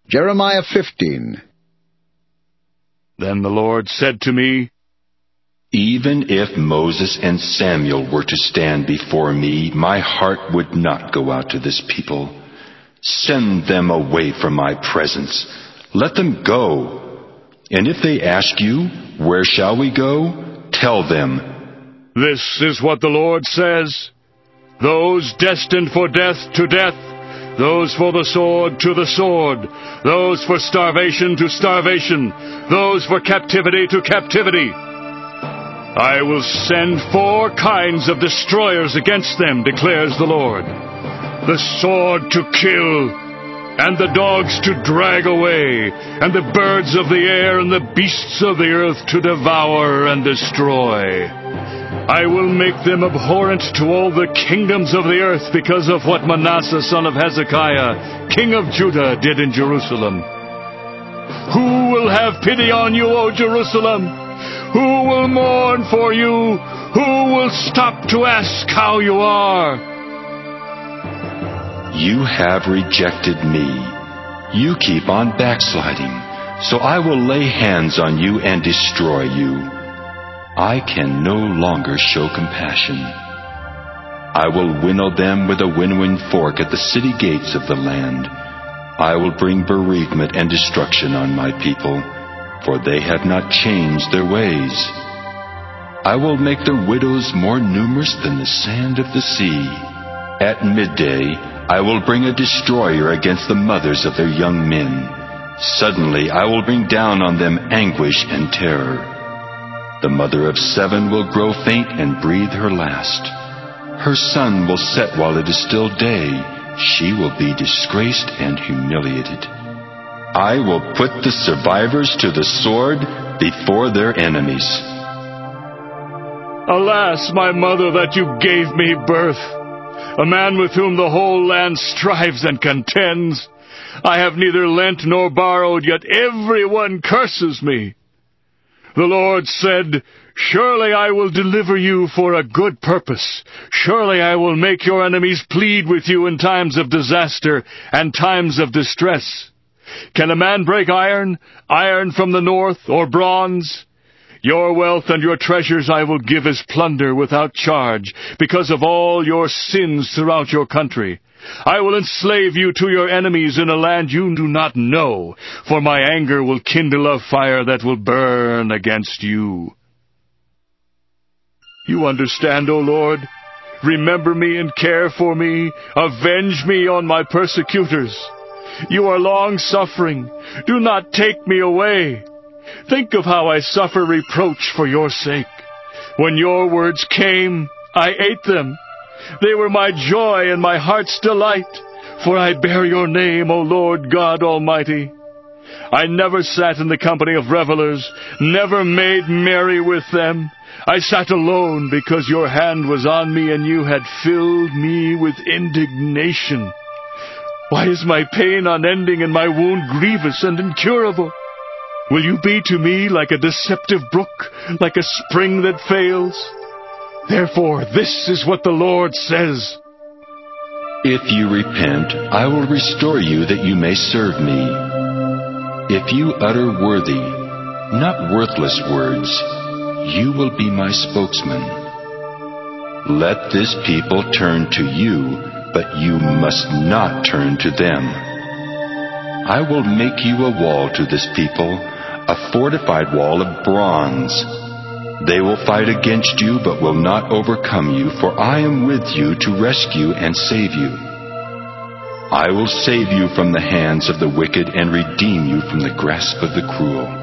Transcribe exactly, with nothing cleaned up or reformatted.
Jeremiah fifteen. Then the Lord said to me, Even if Moses and Samuel were to stand before me, my heart would not go out to this people. Send them away from my presence. Let them go. And if they ask you, where shall we go? Tell them, This is what the Lord says. Those destined for death to death, those for the sword to the sword, those for starvation to starvation, those for captivity to captivity. I will send four kinds of destroyers against them, declares the Lord. The sword to kill, and the dogs to drag away, and the birds of the air and the beasts of the earth to devour and destroy. I will make them abhorrent to all the kingdoms of the earth because of what Manasseh son of Hezekiah, king of Judah, did in Jerusalem. Who will have pity on you, O Jerusalem? Who will mourn for you? Who will stop to ask how you are? You have rejected me. You keep on backsliding, so I will lay hands on you and destroy you. I can no longer show compassion. I will winnow them with a winnowing fork at the city gates of the land. I will bring bereavement and destruction on my people, for they have not changed their ways. I will make their widows more numerous than the sand of the sea. At midday I will bring a destroyer against the mothers of their young men. Suddenly I will bring down on them anguish and terror. The mother of seven will grow faint and breathe her last. Her sun will set while it is still day. She will be disgraced and humiliated. I will put the survivors to the sword before their enemies. Alas, my mother, that you gave me birth, a man with whom the whole land strives and contends. I have neither lent nor borrowed, yet everyone curses me. The Lord said, Surely I will deliver you for a good purpose. Surely I will make your enemies plead with you in times of disaster and times of distress. Can a man break iron, iron from the north, or bronze? Your wealth and your treasures I will give as plunder without charge, because of all your sins throughout your country. I will enslave you to your enemies in a land you do not know, for my anger will kindle a fire that will burn against you. You understand, O Lord? Remember me and care for me. Avenge me on my persecutors. You are long-suffering. Do not take me away. Think of how I suffer reproach for your sake. When your words came, I ate them. They were my joy and my heart's delight, for I bear your name, O Lord God Almighty. I never sat in the company of revelers, never made merry with them. I sat alone because your hand was on me and you had filled me with indignation. Why is my pain unending and my wound grievous and incurable? Will you be to me like a deceptive brook, like a spring that fails? Therefore, this is what the Lord says. If you repent, I will restore you that you may serve me. If you utter worthy, not worthless words, you will be my spokesman. Let this people turn to you, but you must not turn to them. I will make you a wall to this people, a fortified wall of bronze. They will fight against you, but will not overcome you, for I am with you to rescue and save you. I will save you from the hands of the wicked and redeem you from the grasp of the cruel.